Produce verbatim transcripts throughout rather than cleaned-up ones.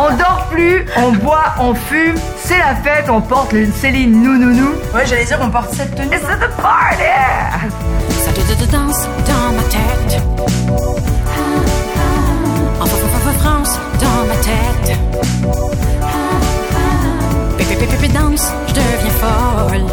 On dort plus, on boit, on fume, c'est la fête, on porte le Céline nounou. Ouais, j'allais dire, on porte cette tenue. Et c'est the party! Ça te, te, te danse dans ma tête. En France, dans ma tête. Pépé, pépé, pépé, danse, je deviens folle.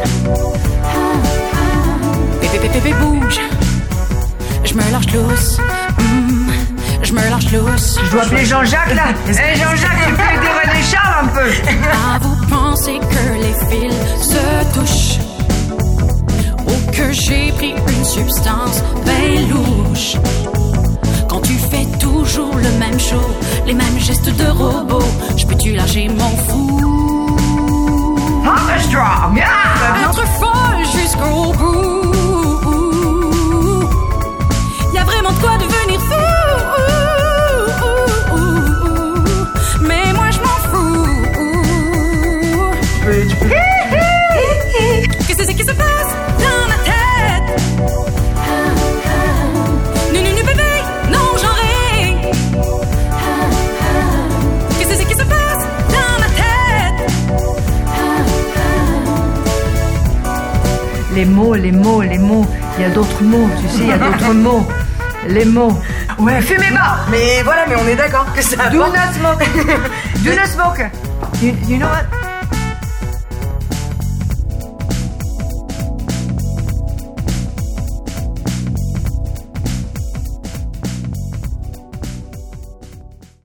Pépé, pépé, pépé, bouge. Je me lâche lousse. Mm, je me lâche lousse. Je dois appeler Jean-Jacques là. Eh hey, Jean-Jacques, tu fais des René Charles un peu. Ah, vous pensez que les fils se touchent? Ou que j'ai pris une substance ben louche? Quand tu fais toujours le même show, les mêmes gestes de robot, je peux-tu lâcher mon fou? I'm strong, yeah! Être folle jusqu'au bout. Y'a vraiment de quoi devenir fou. Mais moi je m'en fous. Tu peux, tu peux. Qu'est-ce que c'est qui se passe dans ma tête? Nu, nu, nu, bébé, non, j'en rêve. Qu'est-ce que c'est qui se passe dans ma tête? Les mots, les mots, les mots. Il y a d'autres mots, tu sais, il y a d'autres mots. Les mots. Ouais, Fumez pas! mais voilà, mais on est d'accord que ça Do apporte. not smoke! Do not smoke! You, you know what?